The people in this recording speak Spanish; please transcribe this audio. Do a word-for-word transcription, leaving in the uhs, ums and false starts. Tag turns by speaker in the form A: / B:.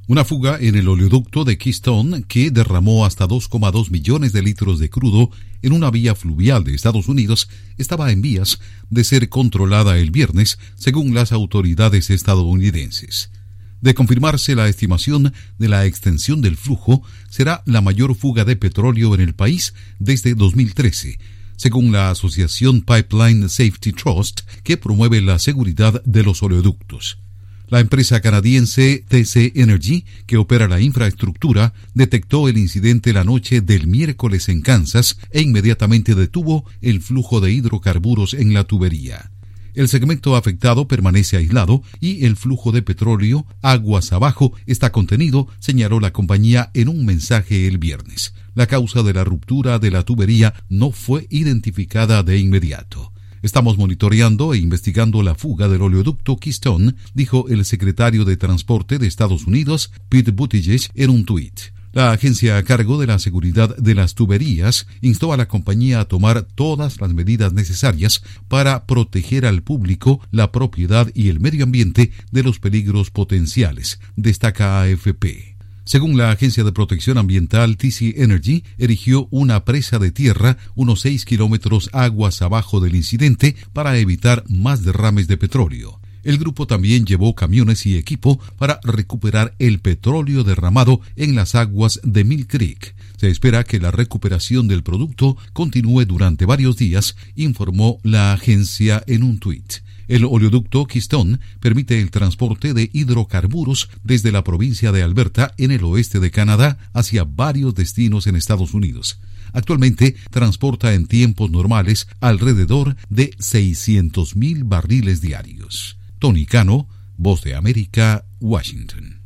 A: Una fuga en el oleoducto de Keystone que derramó hasta dos coma dos millones de litros de crudo en una vía fluvial de Estados Unidos estaba en vías de ser controlada el viernes, según las autoridades estadounidenses. De confirmarse la estimación de la extensión del flujo, será la mayor fuga de petróleo en el país desde dos mil trece, según la asociación Pipeline Safety Trust, que promueve la seguridad de los oleoductos. La empresa canadiense T C Energy, que opera la infraestructura, detectó el incidente la noche del miércoles en Kansas e inmediatamente detuvo el flujo de hidrocarburos en la tubería. El segmento afectado permanece aislado y el flujo de petróleo aguas abajo está contenido, señaló la compañía en un mensaje el viernes. La causa de la ruptura de la tubería no fue identificada de inmediato. Estamos monitoreando e investigando la fuga del oleoducto Keystone, dijo el secretario de Transporte de Estados Unidos, Pete Buttigieg, en un tuit. La agencia a cargo de la seguridad de las tuberías instó a la compañía a tomar todas las medidas necesarias para proteger al público, la propiedad y el medio ambiente de los peligros potenciales, destaca A F P. Según la Agencia de Protección Ambiental, T C Energy erigió una presa de tierra unos seis kilómetros aguas abajo del incidente para evitar más derrames de petróleo. El grupo también llevó camiones y equipo para recuperar el petróleo derramado en las aguas de Mill Creek. Se espera que la recuperación del producto continúe durante varios días, informó la agencia en un tuit. El oleoducto Keystone permite el transporte de hidrocarburos desde la provincia de Alberta, en el oeste de Canadá, hacia varios destinos en Estados Unidos. Actualmente transporta en tiempos normales alrededor de seiscientos mil barriles diarios. Tony Cano, Voz de América, Washington.